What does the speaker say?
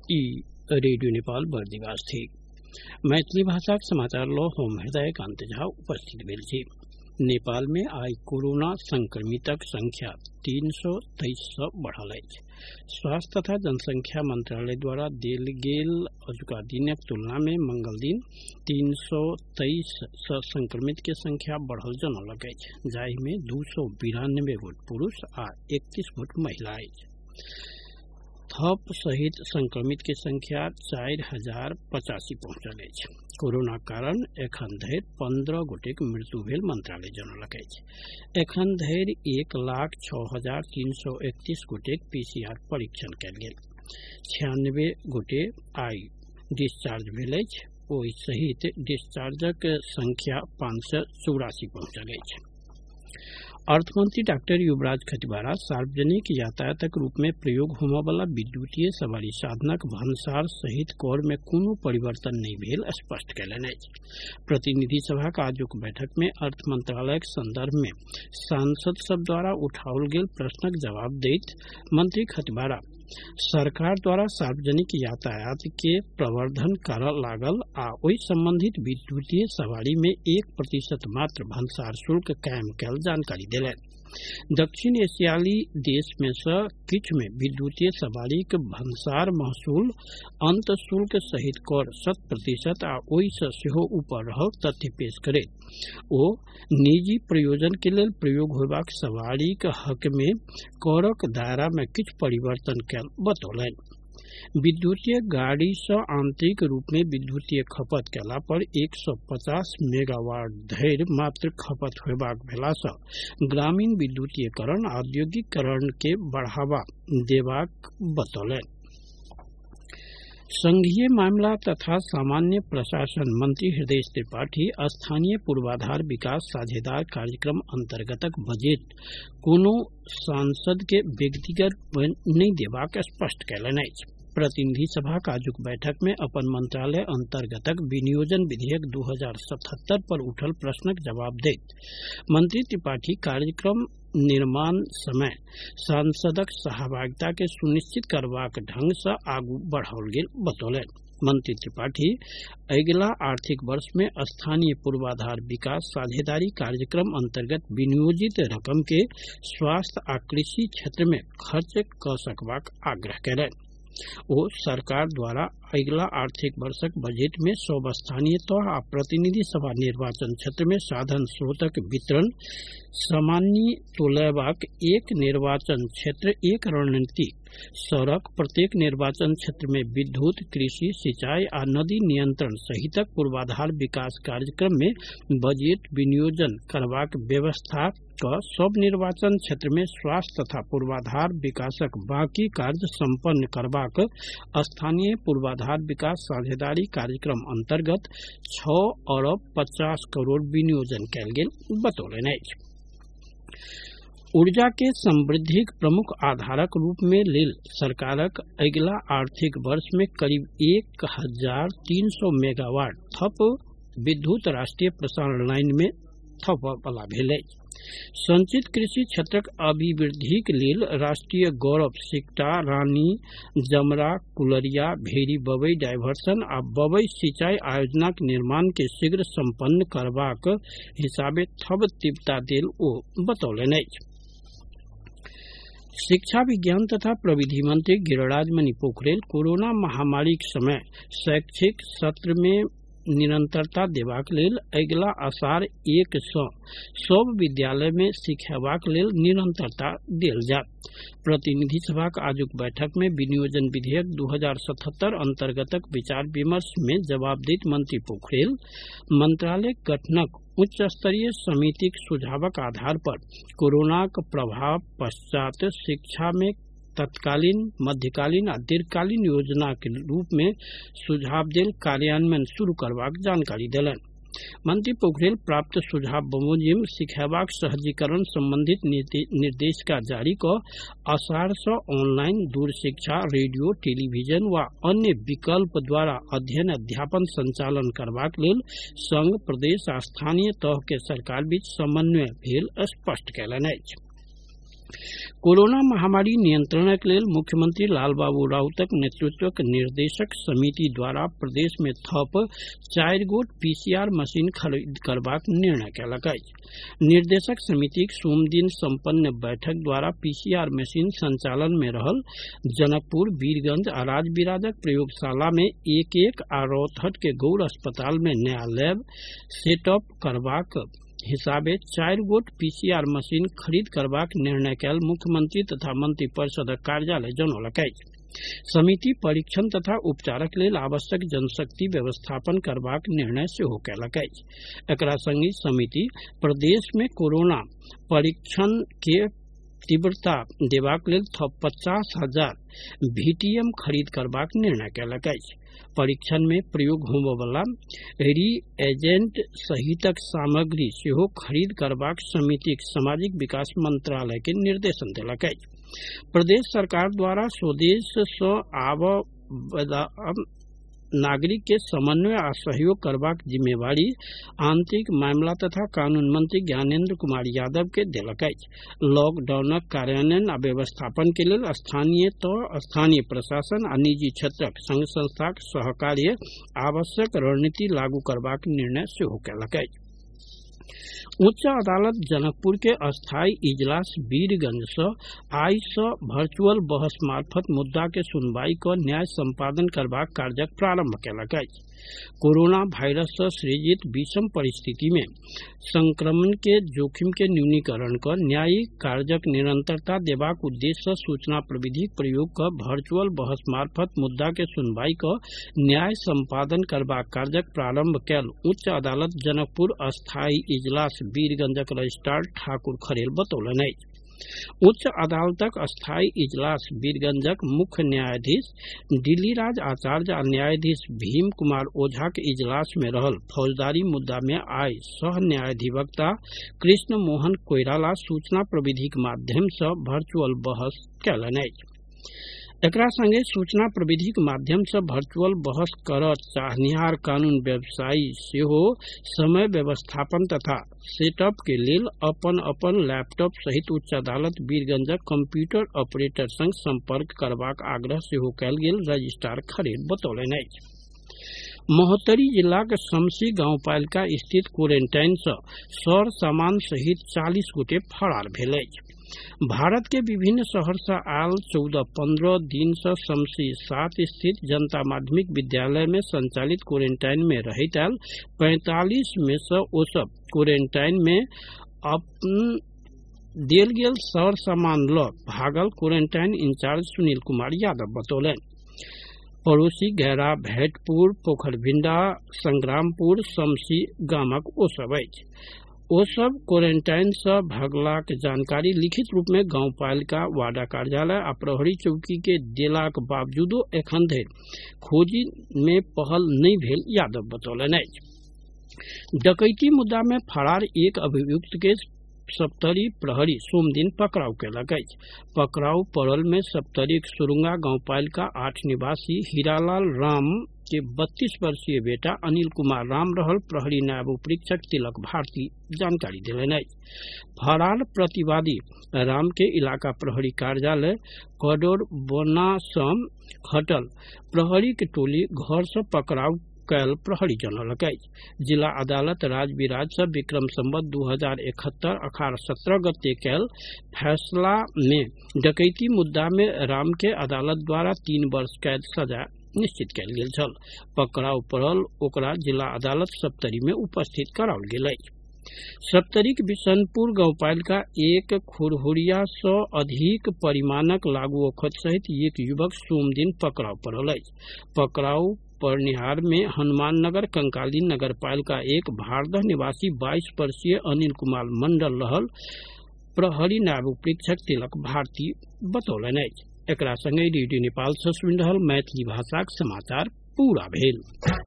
ई रेडियो नेपाल बर्दिवास थी। मैथिली भाषा समाचार लो हम हृदय कांत झा उपस्थित भेल छी। नेपाल में आई कोरोना संक्रमितक संख्या 323 सँ बढ़ल अछि। स्वास्थ्य तथा जनसंख्या मंत्रालय द्वारा देल गेल अजुका दिनक तुलना में मंगल दिन 323 सँ संक्रमित के संख्या बढ़ल जनौलक अछि, जाहि में 292 गोट पुरुष आ 31 गोट महिला अछि। थप सहित संक्रमित के संख्या 4085 पहुंचल अछि। कोरोना कारण एखन धरि 15 गोटेक मृत्यु भेल मंत्रालय जनौलक अछि। एखन धरि 1,06,331 गोटेक PCR परीक्षण कयल गेल। 96 गोटे आई डिस्चार्ज भेल अछि। ओहि सहित डिस्चार्जक संख्या 584 पहुंचल अछि। अर्थमंत्री डॉक्टर युवराज खतिवाड़ा सार्वजनिक यातायातक रूप में प्रयोग होमय वाला विद्युतीय सवारी साधनक भन्सार सहित कर में कोनो परिवर्तन नहीं भेल स्पष्ट कयलनि अछि। प्रतिनिधि सभाक आजुक बैठक में अर्थ मंत्रालयक संदर्भ में सांसद सब द्वारा उठाओल गेल प्रश्नक जवाब दैत मंत्री खतिवाड़ा सरकार द्वारा सार्वजनिक यातायात के प्रवर्धन करय लागल आ ओहि संबंधित विद्युतीय सवारी में 1% मात्र भन्सार शुल्क कायम कयल जानकारी देलनि। दक्षिण एशियाली देश में से किछु में विद्युतीय सवारीक भन्सार महसूल अंत शुल्क सहित कर 100% आ ओहि सँ सेहो ऊपर रहल तथ्य पेश करैत ओ निजी प्रयोजन के लेल प्रयोग होयबाक सवारीक हक में करक दायरा में किछु परिवर्तन कयल बतौलनि। विद्युतीय गाड़ी से आंतरिक रूप में विद्युतीय खपत कैला पर 150 मेगावाट धरि मात्र खपत होयबाक भेला से ग्रामीण विद्युतीयकरण आ औद्योगिकीकरण के बढ़ावा देबाक बतौलनि। संघीय मामला तथा सामान्य प्रशासन मंत्री हृदय त्रिपाठी स्थानीय पूर्वाधार विकास साझेदार कार्यक्रम अंतर्गतक बजट कोनो सांसद के व्यक्तिगत नहीं देबाक स्पष्ट कयलनि अछि। प्रतिनिधि सभा आजुक बैठक में अपन मंत्रालय अंतर्गतक विनियोजन विधेयक 2077 पर उठल प्रश्नक जवाब दैत मंत्री त्रिपाठी कार्यक्रम निर्माण समय सांसदक सहभागिता के सुनिश्चित करबाक ढंग से आगू बढ़ाओल गेल बतौलनि। मंत्री त्रिपाठी अगिला आर्थिक वर्ष में स्थानीय पूर्वाधार विकास साझेदारी कार्यक्रम अंतर्गत विनियोजित रकम के स्वास्थ्य आ कृषि क्षेत्र में खर्च क सकबाक आग्रह कयलनि। ओ सरकार द्वारा अगिला आर्थिक वर्षक बजट में सब स्थानीय तह आ प्रतिनिधि सभा निर्वाचन क्षेत्र में साधन स्रोतक वितरण सामान्य तोलबाक एक निर्वाचन क्षेत्र एक रणनीति सड़क प्रत्येक निर्वाचन क्षेत्र में विद्युत कृषि सिंचाई आ नदी नियंत्रण सहितक पूर्वाधार विकास कार्यक्रम में बजट विनियोजन करबाक व्यवस्था क सब निर्वाचन क्षेत्र में स्वास्थ्य तथा पूर्वाधार विकासक बाकी कार्य संपन्न करबाक स्थानीय पूर्वाधार विकास साझेदारी कार्यक्रम अंतर्गत 6 अरब 50 करोड़ विनियोजन कयल गेल बतौलनि अछि। ऊर्जा के समृद्धिक प्रमुख आधारक रूप में लेल सरकारक अगिला आर्थिक वर्ष में करीब 1300 मेगावाट थप विद्युत राष्ट्रीय प्रसारण लाइन में थप वाला भेल अछि। संचित कृषि क्षेत्रक अभिवृद्धिक लेल राष्ट्रीय गौरव सिकटा रानी जमरा कुलरिया भेरी बबई डायवर्सन आ बबई सिंचाई आयोजनाक निर्माण के शीघ्र संपन्न करबाक हिसाबे थप तीव्रता देल ओ बतौलनि अछि। शिक्षा विज्ञान तथा प्रविधि मंत्री गिरिराज मणि पोखरेल कोरोना महामारी के समय शैक्षिक सत्र में निरंतरता देबाक लेल अगिला आषाढ़ 1 सँ सब विद्यालय में सिखेबाक लेल निरंतरता देल जायत। प्रतिनिधि सभा आजुक बैठक में विनियोजन विधेयक 2077 अंतर्गतक विचार विमर्श में जवाब दैत मंत्री पोखरेल मंत्रालय गठनक उच्च स्तरीय समितिक सुझावक आधार पर कोरोनाक प्रभाव पश्चात शिक्षा में तत्कालीन मध्यकालीन आ दीर्घकालीन योजना के रूप में सुझाव देल कार्यान्वयन शुरू करबाक जानकारी देलनि। मंत्री पोखरेल प्राप्त सुझाव बमोजिम सिखेबाक सहजीकरण संबंधित निर्देशिका जारी क आषाढ़ से ऑनलाइन दूर शिक्षा रेडियो टेलीविजन व अन्य विकल्प द्वारा अध्ययन अध्यापन संचालन करबाक लेल संघ प्रदेश आ स्थानीय तह के सरकार बीच समन्वय भेल स्पष्ट कयलनि अछि। कोरोना महामारी नियंत्रणक लेल मुख्यमंत्री लालबाबू राउतक नेतृत्वक निर्देशक समिति द्वारा प्रदेश में थप 4 गोट पीसीआर मशीन खरीद करबाक निर्णय कयलक अछि। निर्देशक समितिक सोम दिन संपन्न बैठक द्वारा पीसीआर मशीन संचालन में रहल जनकपुर, वीरगंज आ राजबिराजक प्रयोगशाला में एक आ रौतहट के गौर अस्पताल में नया लैब सेटअप करबाक हिसाबे 4 गोट पीसीआर मशीन खरीद करबाक निर्णय कयल मुख्यमंत्री तथा मंत्रिपरिषदक कार्यालय जनौलक अछि। समिति परीक्षण तथा उपचारक लेल आवश्यक जनशक्ति व्यवस्थापन करबाक निर्णय सेहो कयलक अछि। एकरा संगे समिति प्रदेश में कोरोना परीक्षण के तीव्रता देबाक लेल थप 50,000 VTM खरीद करबाक निर्णय कयलक अछि। परीक्षण में प्रयोग होबय वाला रिएजेंट सहितक सामग्री सेहो खरीद करबाक समितिक सामाजिक विकास मंत्रालय के निर्देशन देलक अछि। प्रदेश सरकार द्वारा स्वदेश सँ आबय नागरिक के समन्वय आ सहयोग करबाक जिम्मेवारी आंतरिक मामला तथा कानून मंत्री ज्ञानेंद्र कुमार यादव के देलक अछि। लॉकडाउनक कार्यान्वयन आ व्यवस्थापन के लेल स्थानीय प्रशासन आ निजी क्षेत्रक संघ संस्थाक सहकार्य आवश्यक रणनीति लागू करबाक निर्णय सेहो कयलक अछि। उच्च अदालत जनकपुर के अस्थायी इजलास वीरगंज सँ आइ सँ वर्चुअल बहस मार्फत मुद्दा के सुनवाई क न्याय संपादन करबाक कार्यक प्रारंभ कयलक अछि। कोरोना वायरस सँ सृजित विषम परिस्थिति में संक्रमण के जोखिम के न्यूनीकरण क न्यायिक कार्यक निरंतरता देबाक उद्देश्य सँ सूचना प्रविधिक प्रयोग क वर्चुअल बहस मार्फत मुद्दा के सुनवाई क न्याय संपादन करबाक कार्यक प्रारंभ कयल उच्च अदालत जनकपुर अस्थायी इजलास वीरगंजक रजिस्ट्रार ठाकुर खरेल बतौलनि अछि। उच्च अदालतक अस्थायी इजलास वीरगंजक मुख्य न्यायाधीश दिल्ली राज आचार्य आ न्यायाधीश भीम कुमार ओझा के इजलास में रहल फौजदारी मुद्दा में आइ सह न्यायाधिवक्ता कृष्ण मोहन कोइराला सूचना प्रविधिक माध्यम सँ वर्चुअल बहस कयलनि अछि। एकरा संगे सूचना प्रविधिक माध्यम से वर्चुअल बहस करय चाहनिहार कानून व्यवसायी सेहो समय व्यवस्थापन तथा सेटअप के लेल अपन लैपटॉप सहित उच्च अदालत वीरगंजक कंप्यूटर ऑपरेटर संग संपर्क करबाक आग्रह सेहो कयल गेल रजिस्ट्रार खरेल बतौलनि अछि। महोत्तरी जिलाक शमसी गांवपालिका स्थित क्वारेंटाइन सँ सर सामान सहित 40 गोटे फरार भेल अछि। भारत के विभिन्न शहर से आयल 14-15 दिन से शमसी 7 स्थित जनता माध्यमिक विद्यालय में संचालित क्वारेंटाइन में रहैत आयल 45 में से ओ सब क्वारेंटाइन में अपन देल गेल सर सामान ल भागल क्वारेंटाइन इंचार्ज सुनील कुमार यादव बतौलनि। पड़ोसी गैरा, भैटपुर, पोखरभिंडा, संग्रामपुर, शमसी गामक ओ सब अछि। ओ सब क्वारेंटाइन से भागलाक जानकारी लिखित रूप में गांव पालिका वार्डा कार्यालय आ प्रहरी चौकी के देलाक बावजूदो एखन धरि खोजी में पहल नहीं भेल यादव बतौलनि अछि। डकैती मुद्दा में फरार एक अभियुक्त के सप्तरी प्रहरी सोम दिन पकड़ाव कयलक अछि। पकड़ाव पड़ल में सप्तरीक सुरुंगा गांव पालिका 8 निवासी हीरालाल राम के 32 वर्षीय बेटा अनिल कुमार राम रहल प्रहरी नायब उपरीक्षक तिलक भारती जानकारी देलनि अछि। फरार प्रतिवादी राम के इलाका प्रहरी कार्यालय कडोर बोना सँ हटल प्रहरी के टोली घर से पकड़ाव कयल प्रहरी जनौलक अछि। जिला अदालत राजबिराज से विक्रम संवत 2071 अखाड़ 17 गते कयल फैसला में डकैती मुद्दा में राम के अदालत द्वारा 3 वर्ष कैद सजा निश्चित कयल गेल छल। पकड़ाव पड़ल ओकरा जिला अदालत सप्तरी में उपस्थित कराओल गेल अछि। सप्तरीक बिशनपुर गांवपालिका 1 खुरहुरिया सँ अधिक परिमाणक लागू ओखत सहित एक युवक सोम दिन पकड़ाव पड़ल अछि। पकड़ाव पड़निहार में हनुमान नगर कंकाली नगर पालिका 1 भारदह निवासी 22 वर्षीय अनिल कुमार मंडल रहल प्रहरी नायब उपरीक्षक तिलक भारती बतौलनि अछि। एकरा संगे रेडियो नेपाल सँ सुनि रहल मैथिली भाषाक समाचार पूरा भेल।